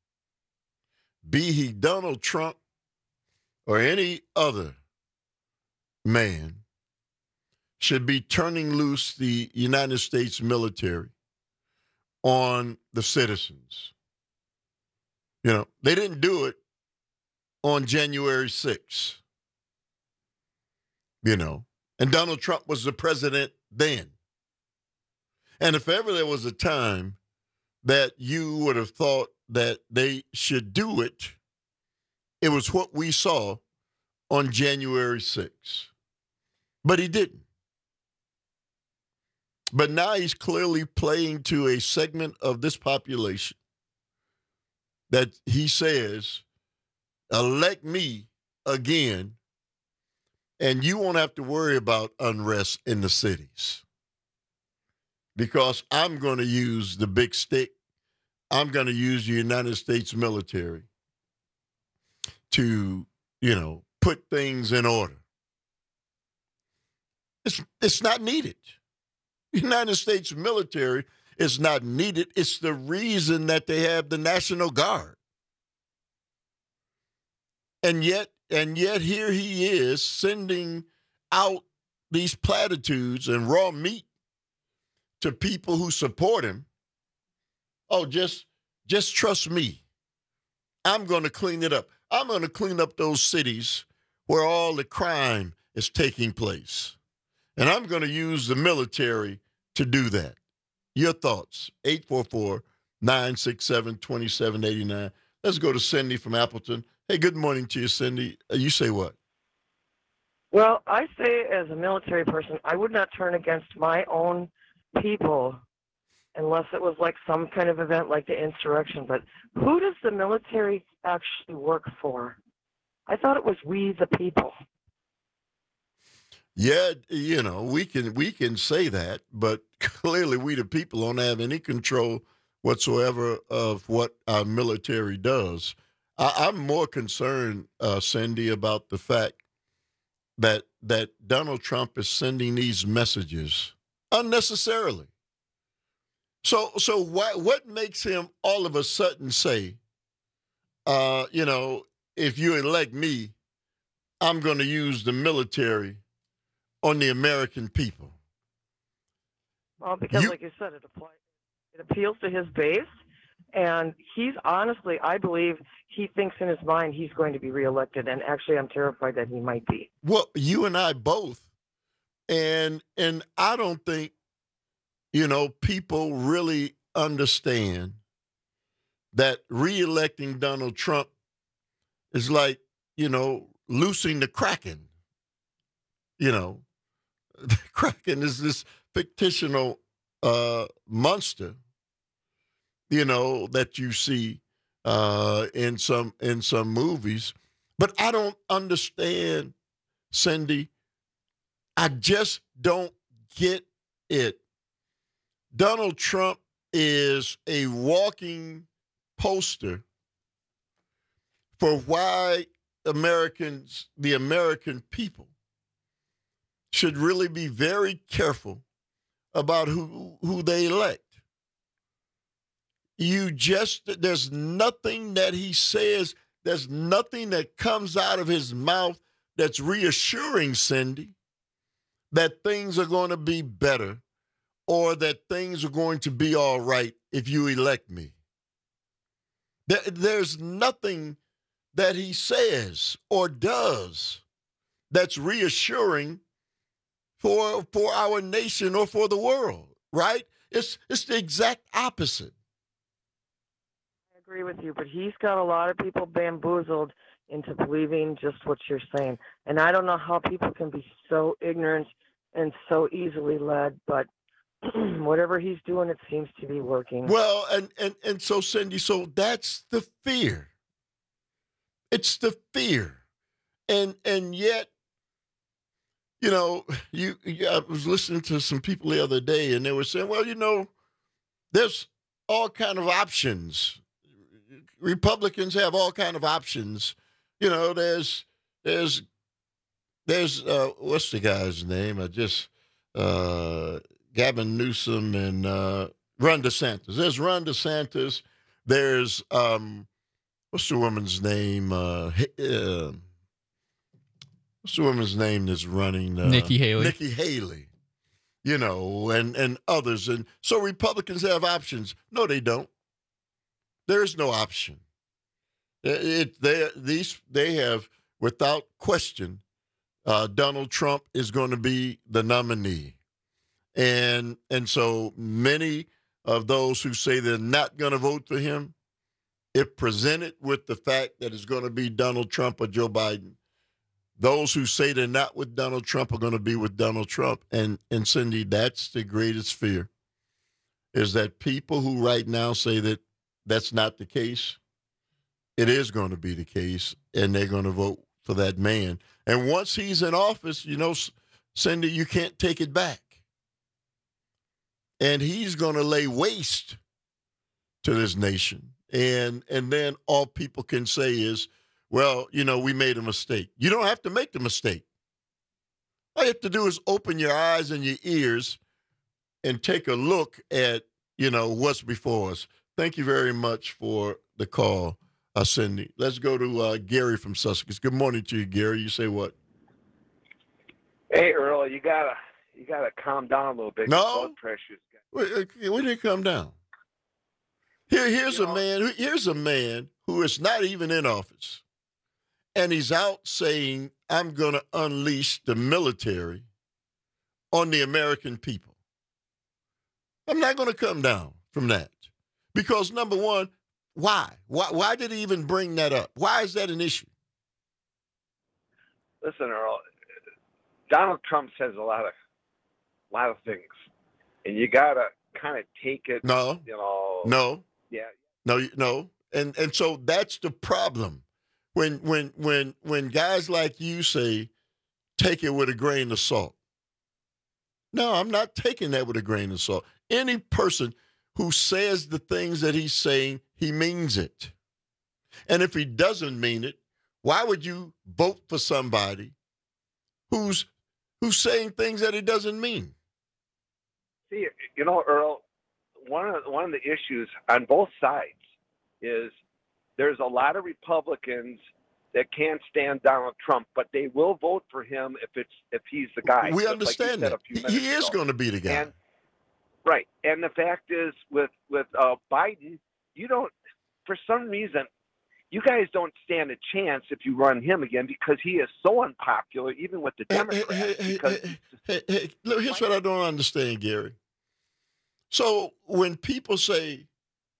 [SPEAKER 20] be he Donald Trump or any other man, should be turning loose the United States military on the citizens. You know, they didn't do it on January sixth, you know, and Donald Trump was the president then. And if ever there was a time that you would have thought that they should do it, it was what we saw on January sixth. But he didn't. But now he's clearly playing to a segment of this population that he says, elect me again, and you won't have to worry about unrest in the cities because I'm going to use the big stick. I'm going to use the United States military to, you know, put things in order. It's, it's not needed. The United States military is not needed. It's the reason that they have the National Guard. And yet, and yet here he is sending out these platitudes and raw meat to people who support him. Oh, just, just trust me. I'm going to clean it up. I'm going to clean up those cities where all the crime is taking place. And I'm going to use the military to do that. Your thoughts, eight four four, nine six seven, two seven eight nine. Let's go to Cindy from Appleton. Hey, good morning to you, Cindy. Uh, you say what?
[SPEAKER 9] Well, I say as a military person, I would not turn against my own people unless it was like some kind of event like the insurrection. But who does the military actually work for? I thought it was we the people.
[SPEAKER 20] Yeah, you know, we can we can say that, but clearly we the people don't have any control whatsoever of what our military does. I, I'm more concerned, uh, Cindy, about the fact that that Donald Trump is sending these messages unnecessarily. So so why, what makes him all of a sudden say, uh, you know, if you elect me, I'm going to use the military on the American people?
[SPEAKER 9] Well, because
[SPEAKER 20] you,
[SPEAKER 9] like you said, it applies, it appeals to his base, and he's honestly, I believe, he thinks in his mind he's going to be reelected, and actually I'm terrified that he might be.
[SPEAKER 20] Well, you and I both, and and I don't think, you know, people really understand that reelecting Donald Trump is like, you know, loosing the Kraken. You know, the Kraken is this fictional uh, monster, you know, that you see uh, in some in some movies. But I don't understand, Cindy. I just don't get it. Donald Trump is a walking poster for why Americans, the American people, should really be very careful about who, who they elect. You just, there's nothing that he says, there's nothing that comes out of his mouth that's reassuring, Cindy, that things are going to be better or that things are going to be all right if you elect me. There, there's nothing that he says or does that's reassuring for for our nation or for the world, right? It's it's the exact opposite.
[SPEAKER 9] I agree with you, but he's got a lot of people bamboozled into believing just what you're saying. And I don't know how people can be so ignorant and so easily led, but whatever he's doing, it seems to be working.
[SPEAKER 20] Well, and, and, and so, Cindy, so that's the fear. It's the fear. And and yet, you know, you, you I was listening to some people the other day, and they were saying, well, you know, there's all kind of options. Republicans have all kind of options. You know, there's there's there's uh, what's the guy's name? I just uh, Gavin Newsom and uh, Ron DeSantis. There's Ron DeSantis. There's um, what's the woman's name? Uh, uh, what's the woman's name that's running? Uh,
[SPEAKER 10] Nikki Haley.
[SPEAKER 20] Nikki Haley. You know, and and others, and so Republicans have options. No, they don't. There is no option. It, it they these they have without question. Uh, Donald Trump is going to be the nominee, and and so many of those who say they're not going to vote for him, if presented with the fact that it's going to be Donald Trump or Joe Biden, those who say they're not with Donald Trump are going to be with Donald Trump. And and Cindy, that's the greatest fear, is that people who right now say that that's not the case, it is going to be the case, and they're going to vote for that man. And once he's in office, you know, Cindy, you can't take it back. And he's going to lay waste to this nation. And and then all people can say is, well, you know, we made a mistake. You don't have to make the mistake. All you have to do is open your eyes and your ears and take a look at, you know, what's before us. Thank you very much for the call, uh, Cindy. Let's go to uh, Gary from Sussex. Good morning to you, Gary. You say what?
[SPEAKER 15] Hey, Earl, you gotta you gotta calm down a little bit.
[SPEAKER 20] No,
[SPEAKER 15] Your blood pressure's
[SPEAKER 20] Wait, when did it come down? Here, here's you know, a man. Here's a man who is not even in office, and he's out saying, "I'm going to unleash the military on the American people." I'm not going to come down from that. Because, number one, why? Why Why did he even bring that up? Why is that an issue?
[SPEAKER 15] Listen, Earl, Donald Trump says a lot of lot of things, and you got to kind of take it,
[SPEAKER 20] no,
[SPEAKER 15] you know.
[SPEAKER 20] No.
[SPEAKER 15] Yeah.
[SPEAKER 20] No, no. And and so that's the problem. When when when when guys like you say, take it with a grain of salt. No, I'm not taking that with a grain of salt. Any person who says the things that he's saying, he means it. And if he doesn't mean it, why would you vote for somebody who's who's saying things that he doesn't mean?
[SPEAKER 15] See, you know, Earl, one of the, one of the issues on both sides is there's a lot of Republicans that can't stand Donald Trump, but they will vote for him if it's if he's the guy.
[SPEAKER 20] We
[SPEAKER 15] Just
[SPEAKER 20] understand
[SPEAKER 15] like
[SPEAKER 20] that. He, he is going to be the guy.
[SPEAKER 15] And, right. And the fact is, with with uh, Biden, you don't, for some reason, you guys don't stand a chance if you run him again because he is so unpopular, even with the Democrats.
[SPEAKER 20] Hey, hey,
[SPEAKER 15] because
[SPEAKER 20] hey, hey, hey, look, here's what I don't understand, Gary. So when people say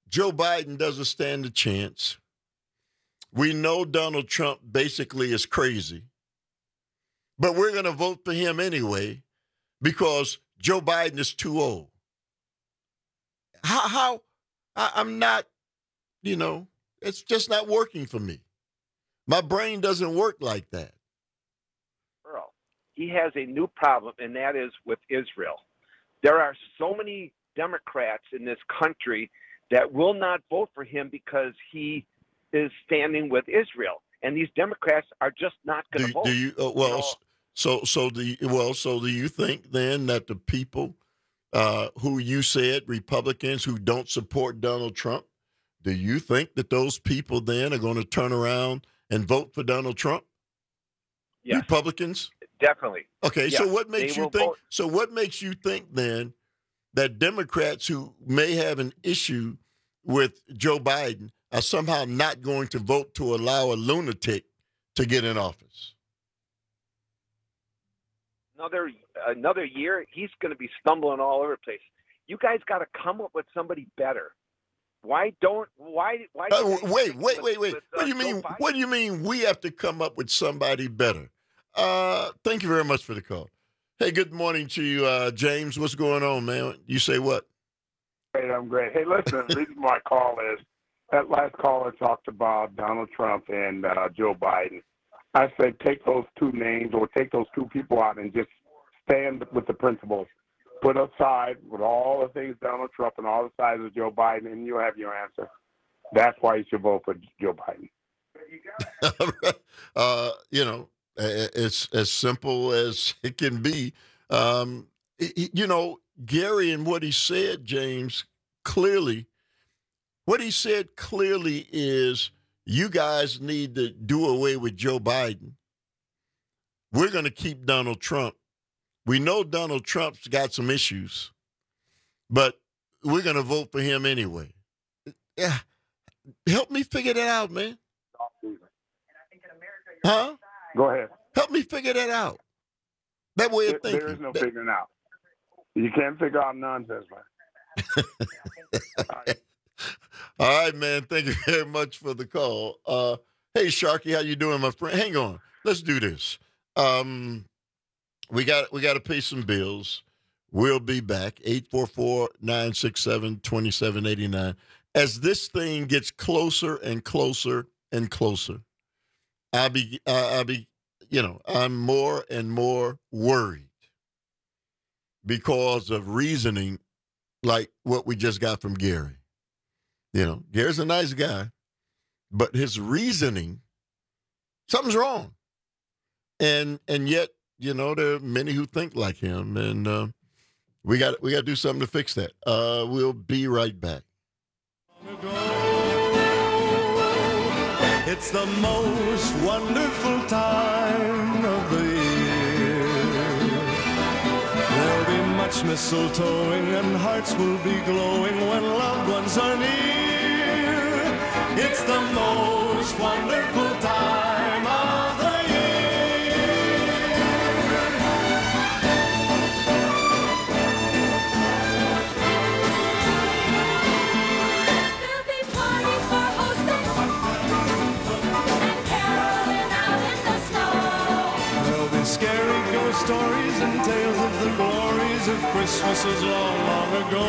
[SPEAKER 20] Joe Biden doesn't stand a chance. We know Donald Trump basically is crazy. But we're going to vote for him anyway because Joe Biden is too old. How, how I, I'm not, you know, it's just not working for me. My brain doesn't work like that.
[SPEAKER 15] Earl, he has a new problem, and that is with Israel. There are so many Democrats in this country that will not vote for him because he is standing with Israel. And these Democrats are just not going to vote.
[SPEAKER 20] Do you, uh, well,
[SPEAKER 15] you know,
[SPEAKER 20] so so do you, well, so do you think then that the people uh, who you said, Republicans who don't support Donald Trump, do you think that those people then are going to turn around and vote for Donald Trump?
[SPEAKER 15] Yes.
[SPEAKER 20] Republicans?
[SPEAKER 15] Definitely.
[SPEAKER 20] Okay,
[SPEAKER 15] Yes,
[SPEAKER 20] so what makes
[SPEAKER 15] they
[SPEAKER 20] you
[SPEAKER 15] will
[SPEAKER 20] think
[SPEAKER 15] vote.
[SPEAKER 20] so what makes you think then that Democrats who may have an issue with Joe Biden are somehow not going to vote to allow a lunatic to get in office?
[SPEAKER 15] Another another year, he's going to be stumbling all over the place. You guys got to come up with somebody better. Why don't why why?
[SPEAKER 20] Uh,
[SPEAKER 15] do they
[SPEAKER 20] wait,
[SPEAKER 15] stick
[SPEAKER 20] wait,
[SPEAKER 15] with-
[SPEAKER 20] wait, wait.
[SPEAKER 15] with,
[SPEAKER 20] What
[SPEAKER 15] uh,
[SPEAKER 20] do you
[SPEAKER 15] Joe
[SPEAKER 20] mean?
[SPEAKER 15] Biden?
[SPEAKER 20] What do you mean? We have to come up with somebody better. Uh, thank you very much for the call. Hey, good morning to you, uh, James. What's going on, man? You say what?
[SPEAKER 21] Great, I'm great. Hey, listen, the reason my call is that last caller talked about Donald Trump and uh, Joe Biden. I said take those two names or take those two people out and just stand with the principles. Put aside with all the things Donald Trump and all the sides of Joe Biden, and you'll have your answer. That's why you should vote for Joe Biden.
[SPEAKER 20] uh, you know, it's as simple as it can be. Um, it- you know, Gary and what he said, James, clearly, what he said clearly is you guys need to do away with Joe Biden. We're going to keep Donald Trump. We know Donald Trump's got some issues, but we're going to vote for him anyway. Yeah. Help me figure that out, man. Huh?
[SPEAKER 21] Go ahead.
[SPEAKER 20] Help me figure that out. That way of
[SPEAKER 21] There,
[SPEAKER 20] thinking.
[SPEAKER 21] there is no
[SPEAKER 20] That-
[SPEAKER 21] figuring out. You can't figure out nonsense, man.
[SPEAKER 20] All right, man. Thank you very much for the call. Uh, hey, Sharky, how you doing, my friend? Hang on. Let's do this. Um, we got we got to pay some bills. We'll be back. eight four four, nine six seven, two seven eight nine. As this thing gets closer and closer and closer, I'll be, uh, I'll be, you know, I'm more and more worried because of reasoning like what we just got from Gary. You know, Gary's a nice guy, but his reasoning, something's wrong. And and yet, you know, there are many who think like him, and uh, we got we got to do something to fix that. Uh, we'll be right back.
[SPEAKER 18] It's the most wonderful time of the year. There'll be much mistletoeing and hearts will be glowing when loved ones are near. It's the most wonderful time of the There'll be scary ghost stories and tales of the glories of Christmases long, long ago.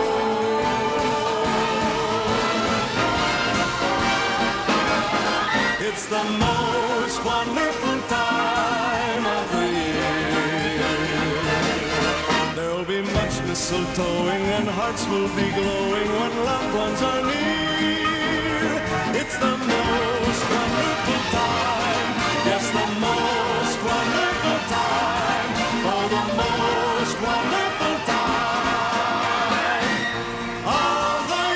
[SPEAKER 18] It's the most wonderful time of the year. There'll be much mistletoeing and hearts will be glowing when loved ones are near. It's the most wonderful time. Yes, the most wonderful time. Oh, the most wonderful time of the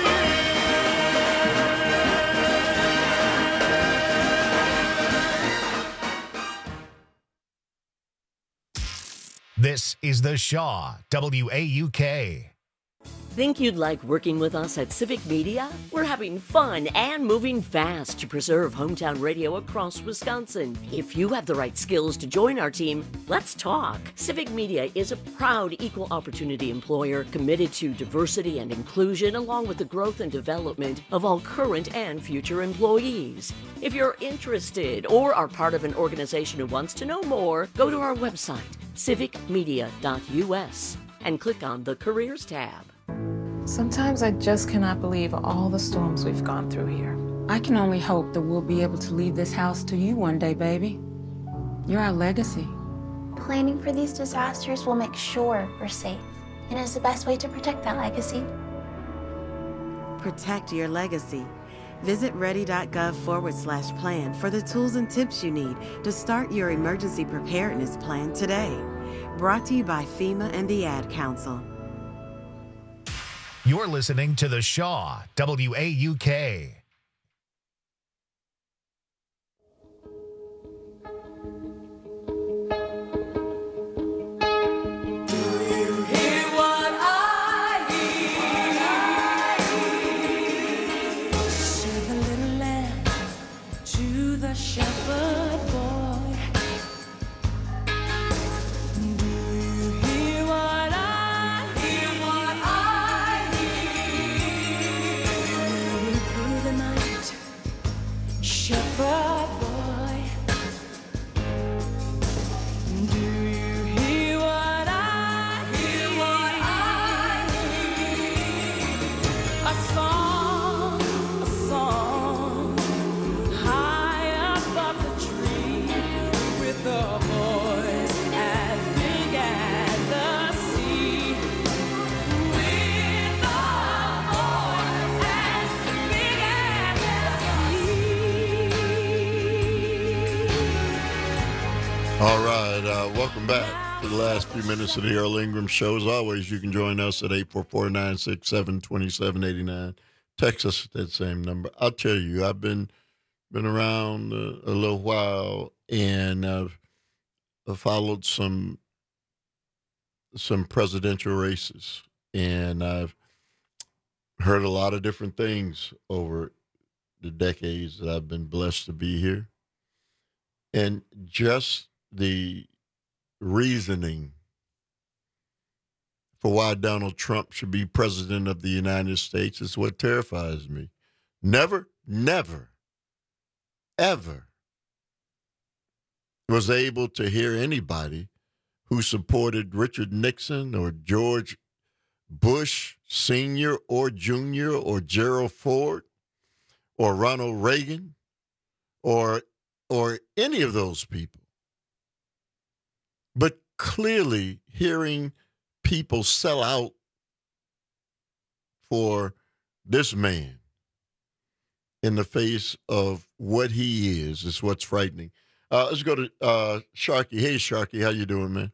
[SPEAKER 1] This is The Shaw, W A U K.
[SPEAKER 10] Think you'd like working with us at Civic Media? We're having fun and moving fast to preserve hometown radio across Wisconsin. If you have the right skills to join our team, let's talk. Civic Media is a proud equal opportunity employer committed to diversity and inclusion, along with the growth and development of all current and future employees. If you're interested or are part of an organization who wants to know more, go to our website, civic media dot u s, and click on the Careers tab.
[SPEAKER 16] Sometimes I just cannot believe all the storms we've gone through here.
[SPEAKER 17] I can only hope that we'll be able to leave this house to you one day, baby. You're our legacy.
[SPEAKER 22] Planning for these disasters will make sure we're safe, and is the best way to protect that legacy.
[SPEAKER 25] Protect your legacy. Visit ready.gov forward slash plan for the tools and tips you need to start your emergency preparedness plan today. Brought to you by FEMA and the Ad Council.
[SPEAKER 1] You're listening to The Shaw, W A U K.
[SPEAKER 18] Shepherd boy, do you hear what I hear? What I hear? Moving through the night, shepherd boy, do you hear what I hear? What I hear? A song, a song. The voice as big as the sea. With the voice as big as the sea.
[SPEAKER 20] All right, uh, welcome back to the last few minutes of the Earl Ingram Show. As always, you can join us at eight four four, nine six seven, two seven eight nine. Text us at that same number. I'll tell you, I've been been around a, a little while, and I've followed some some presidential races, and I've heard a lot of different things over the decades that I've been blessed to be here. And just the reasoning for why Donald Trump should be president of the United States is what terrifies me. Never, never, ever was able to hear anybody who supported Richard Nixon or George Bush Senior or Junior or Gerald Ford or Ronald Reagan or or any of those people. But clearly hearing people sell out for this man in the face of what he is is what's frightening. Uh, let's go to uh, Sharky. Hey, Sharky, how you doing, man?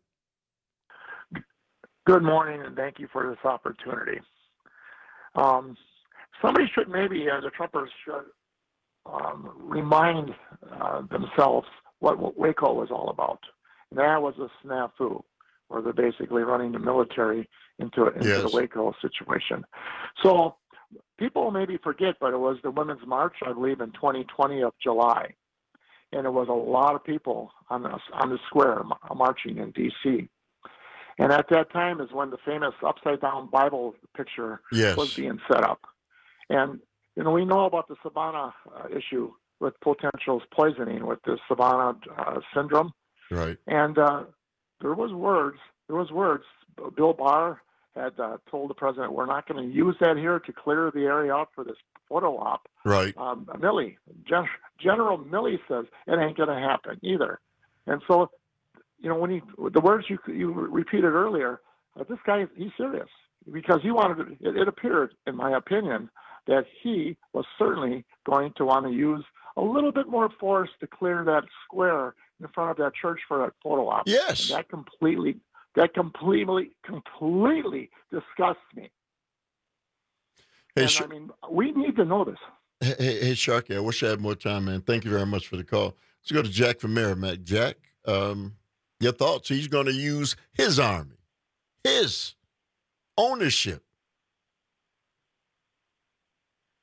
[SPEAKER 21] Good morning, and thank you for this opportunity. Um, somebody should maybe, uh, the Trumpers should um, remind uh, themselves what, what Waco was all about. And that was a snafu, where they're basically running the military into, into yes. the Waco situation. So people maybe forget, but it was the Women's March, I believe, in twenty twenty of July. And it was a lot of people on the, on the square marching in D C And at that time is when the famous upside-down Bible picture
[SPEAKER 20] yes.
[SPEAKER 21] was being set up. And, you know, we know about the Savannah uh, issue with potential poisoning with the Savannah uh, syndrome.
[SPEAKER 20] Right.
[SPEAKER 21] And uh, there was words, there was words. Bill Barr had uh, told the president, we're not going to use that here to clear the area out for this photo op.
[SPEAKER 20] Right.
[SPEAKER 21] Um, Milley, Gen- General Milley says it ain't going to happen either. And so, you know, when he, the words you you repeated earlier, uh, this guy, he's serious because he wanted to, it, it appeared, in my opinion, that he was certainly going to want to use a little bit more force to clear that square in front of that church for that photo op.
[SPEAKER 20] Yes.
[SPEAKER 21] And that completely, that completely, completely disgusts me.
[SPEAKER 20] Hey,
[SPEAKER 21] and
[SPEAKER 20] Sh-
[SPEAKER 21] I mean, we need to know this.
[SPEAKER 20] Hey, hey, Sharky, I wish I had more time, man. Thank you very much for the call. Let's go to Jack from Merrimack. Jack, um, your thoughts? He's going to use his army, his ownership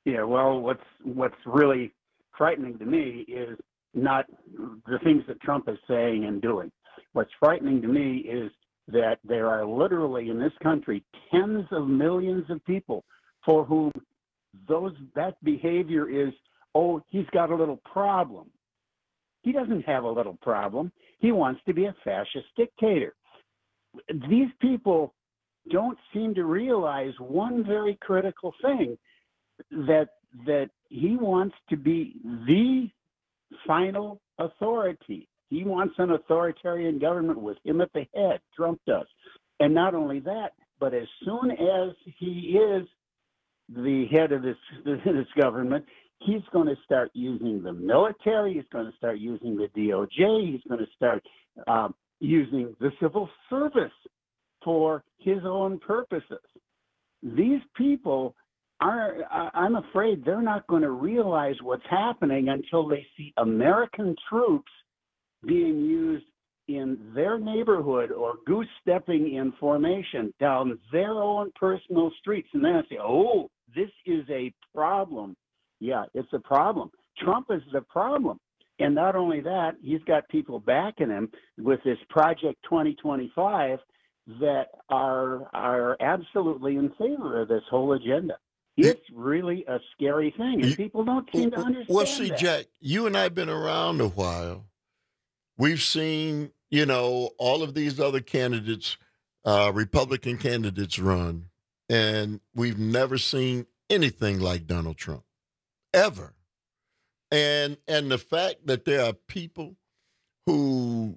[SPEAKER 2] Yeah, well, what's what's really frightening to me is not the things that Trump is saying and doing. What's frightening to me is that there are literally in this country tens of millions of people for whom those that behavior is, oh, he's got a little problem. He doesn't have a little problem. He wants to be a fascist dictator. These people don't seem to realize one very critical thing, that that he wants to be the final authority. He wants an authoritarian government with him at the head. Trump does. And not only that, but as soon as he is the head of this, this government, he's going to start using the military. He's going to start using the D O J. He's going to start um, using the civil service for his own purposes. These people are, I'm afraid they're not going to realize what's happening until they see American troops being used in their neighborhood or goose stepping in formation down their own personal streets. And then I say, oh, this is a problem. Yeah, it's a problem. Trump is the problem. And not only that, he's got people backing him with this Project twenty twenty-five that are are absolutely in favor of this whole agenda. It's really a scary thing, and people don't seem to understand
[SPEAKER 20] Well, see,
[SPEAKER 2] that.
[SPEAKER 20] Jack, you and I have been around a while. We've seen, you know, all of these other candidates, uh, Republican candidates run, and we've never seen anything like Donald Trump, ever. And and the fact that there are people who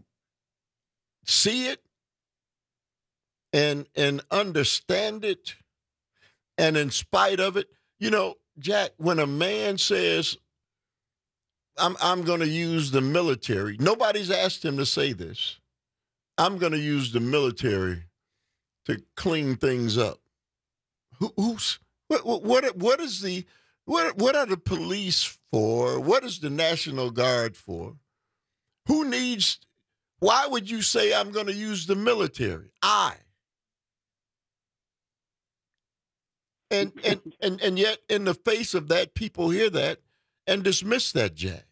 [SPEAKER 20] see it and and understand it, and in spite of it, you know, Jack, when a man says, I'm I'm going to use the military, nobody's asked him to say this. I'm going to use the military to clean things up. Who, who's what? What? What is the what? What are the police for? What is the National Guard for? Who needs? Why would you say I'm going to use the military? I. And and and and yet, in the face of that, people hear that and dismiss that, Jack.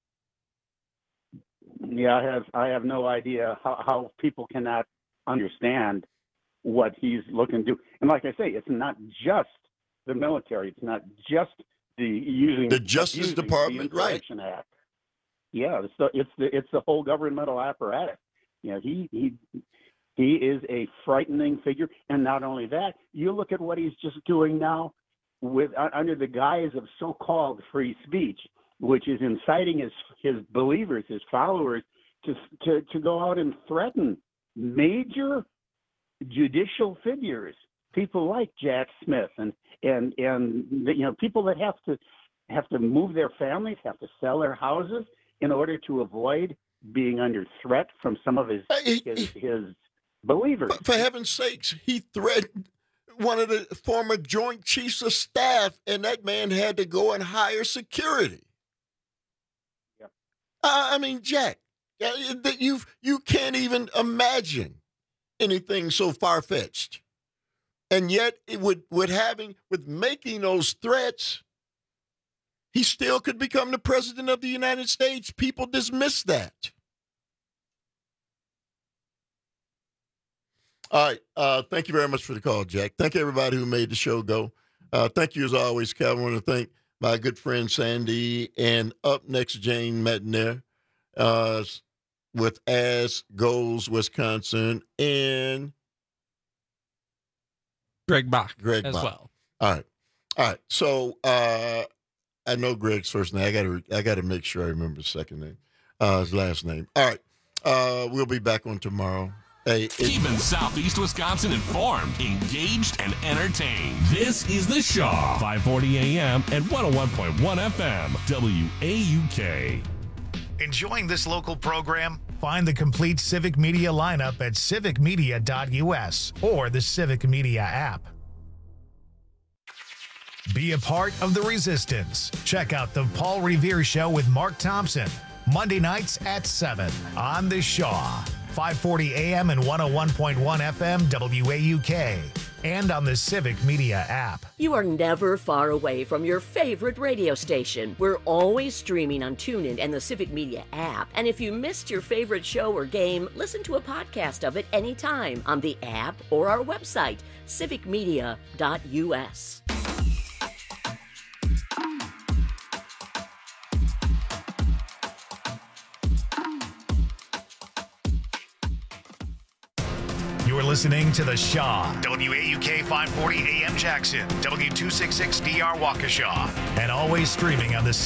[SPEAKER 2] Yeah, I have I have no idea how, how people cannot understand what he's looking to do. And like I say, it's not just the military. It's not just the using
[SPEAKER 20] the Justice Department,
[SPEAKER 2] the Insurrection right? Act. Yeah, it's the it's the it's the whole governmental apparatus. You know, he he he is a frightening figure. And not only that, you look at what he's just doing now with uh, under the guise of so-called free speech, which is inciting his his believers, his followers, to to to go out and threaten major judicial figures, people like Jack Smith, and and and you know, people that have to have to move their families, have to sell their houses in order to avoid being under threat from some of his his, his believers.
[SPEAKER 20] For, for heaven's sakes, he threatened one of the former Joint Chiefs of Staff, and that man had to go and hire security.
[SPEAKER 2] Yep.
[SPEAKER 20] Uh, I mean, Jack, that you you can't even imagine anything so far-fetched. And yet, it would with having with making those threats, he still could become the president of the United States. People dismiss that. All right. Uh, thank you very much for the call, Jack. Thank everybody who made the show go. Uh, thank you, as always, Calvin. I want to thank my good friend Sandy. And up next, Jane Metner uh, with As Goes Wisconsin and
[SPEAKER 3] Greg Bach
[SPEAKER 20] Greg
[SPEAKER 3] as
[SPEAKER 20] Bach.
[SPEAKER 3] well.
[SPEAKER 20] All right. All right. So uh, I know Greg's first name. I got to I got to make sure I remember his second name, uh, his last name. All right. Uh, we'll be back on tomorrow. Hey,
[SPEAKER 4] Keeping Southeast Wisconsin informed, engaged, and entertained. This is The Shaw, five forty A M and one oh one point one F M, W A U K.
[SPEAKER 1] Enjoying this local program? Find the complete Civic Media lineup at civic media dot U S or the Civic Media app. Be a part of the resistance. Check out the Paul Revere Show with Mark Thompson, Monday nights at seven on The Shaw, five forty A M and one oh one point one F M, W A U K. and on the Civic Media app.
[SPEAKER 10] You are never far away from your favorite radio station. We're always streaming on TuneIn and the Civic Media app. And if you missed your favorite show or game, listen to a podcast of it anytime on the app or our website, civic media dot u s.
[SPEAKER 1] You're listening to The Shaw, W A U K five forty A M Jackson, W two sixty-six D R Waukesha, and always streaming on the